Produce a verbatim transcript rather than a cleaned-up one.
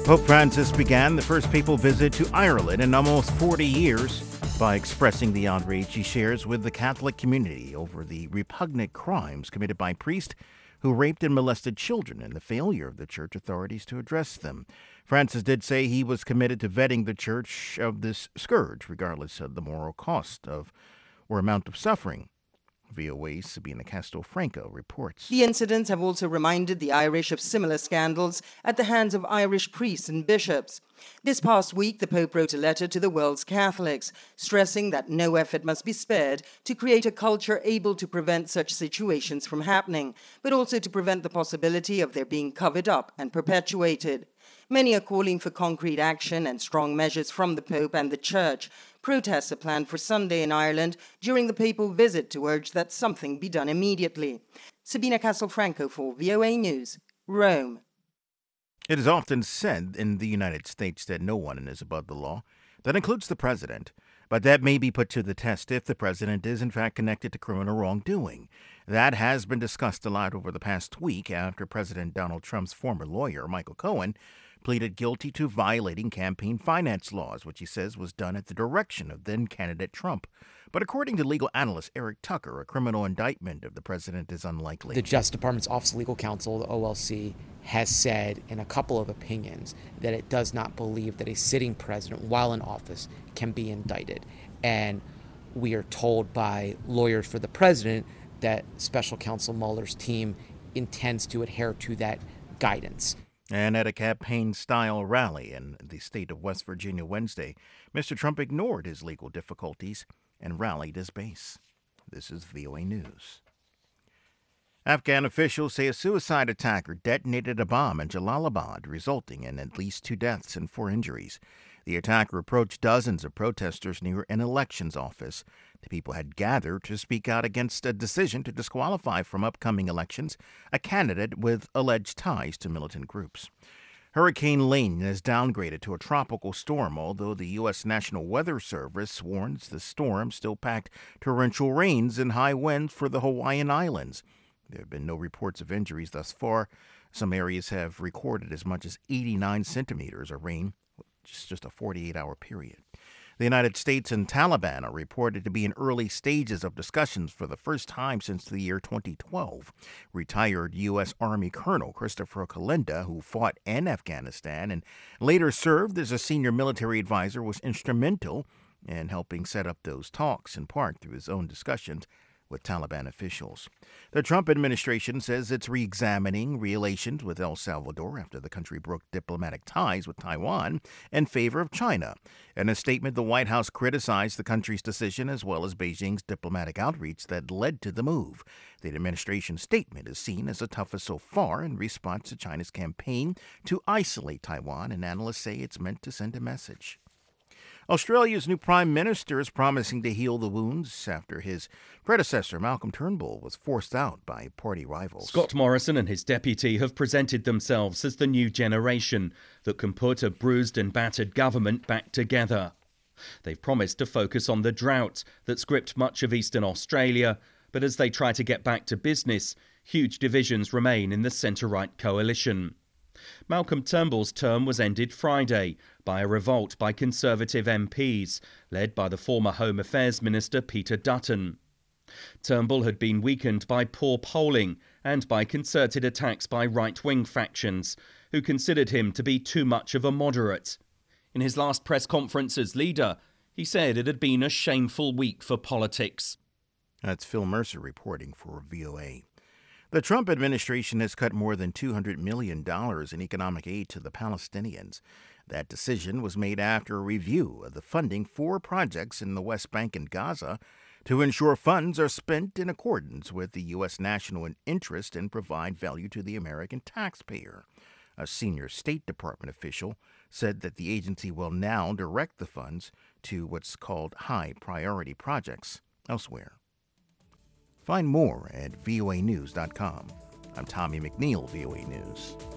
Pope Francis began the first papal visit to Ireland in almost forty years by expressing the outrage he shares with the Catholic community over the repugnant crimes committed by priests who raped and molested children and the failure of the church authorities to address them. Francis did say he was committed to vetting the church of this scourge, regardless of the moral cost of or amount of suffering. V O A's Sabina Castelfranco reports. The incidents have also reminded the Irish of similar scandals at the hands of Irish priests and bishops. This past week, the Pope wrote a letter to the world's Catholics, stressing that no effort must be spared to create a culture able to prevent such situations from happening, but also to prevent the possibility of their being covered up and perpetuated. Many are calling for concrete action and strong measures from the Pope and the Church. Protests are planned for Sunday in Ireland during the papal visit to urge that something be done immediately. Sabina Castelfranco for V O A News, Rome. It is often said in the United States that no one is above the law. That includes the president. But that may be put to the test if the president is in fact connected to criminal wrongdoing. That has been discussed a lot over the past week after President Donald Trump's former lawyer, Michael Cohen, pleaded guilty to violating campaign finance laws, which he says was done at the direction of then-candidate Trump. But according to legal analyst Eric Tucker, a criminal indictment of the president is unlikely. The Justice Department's Office of Legal Counsel, the O L C, has said in a couple of opinions that it does not believe that a sitting president, while in office, can be indicted. And we are told by lawyers for the president that Special Counsel Mueller's team intends to adhere to that guidance. And at a campaign-style rally in the state of West Virginia Wednesday, Mister Trump ignored his legal difficulties and rallied his base. This is V O A News. Afghan officials say a suicide attacker detonated a bomb in Jalalabad, resulting in at least two deaths and four injuries. The attacker approached dozens of protesters near an elections office. The people had gathered to speak out against a decision to disqualify from upcoming elections a candidate with alleged ties to militant groups. Hurricane Lane is downgraded to a tropical storm, although the U S National Weather Service warns the storm still packed torrential rains and high winds for the Hawaiian Islands. There have been no reports of injuries thus far. Some areas have recorded as much as eighty-nine centimeters of rain, which is just a forty-eight hour period. The United States and Taliban are reported to be in early stages of discussions for the first time since the year twenty twelve. Retired U S. Army Colonel Christopher Kalinda, who fought in Afghanistan and later served as a senior military advisor, was instrumental in helping set up those talks, in part through his own discussions with Taliban officials. The Trump administration says it's re-examining relations with El Salvador after the country broke diplomatic ties with Taiwan in favor of China. In a statement, the White House criticized the country's decision as well as Beijing's diplomatic outreach that led to the move. The administration's statement is seen as the toughest so far in response to China's campaign to isolate Taiwan, and analysts say it's meant to send a message. Australia's new Prime Minister is promising to heal the wounds after his predecessor, Malcolm Turnbull, was forced out by party rivals. Scott Morrison and his deputy have presented themselves as the new generation that can put a bruised and battered government back together. They've promised to focus on the drought that's gripped much of eastern Australia, but as they try to get back to business, huge divisions remain in the centre-right coalition. Malcolm Turnbull's term was ended Friday by a revolt by Conservative M Ps, led by the former Home Affairs Minister Peter Dutton. Turnbull had been weakened by poor polling and by concerted attacks by right-wing factions, who considered him to be too much of a moderate. In his last press conference as leader, he said it had been a shameful week for politics. That's Phil Mercer reporting for V O A. The Trump administration has cut more than two hundred million dollars in economic aid to the Palestinians. That decision was made after a review of the funding for projects in the West Bank and Gaza to ensure funds are spent in accordance with the U S national interest and provide value to the American taxpayer. A senior State Department official said that the agency will now direct the funds to what's called high-priority projects elsewhere. Find more at V O A news dot com. I'm Tommy McNeil, V O A News.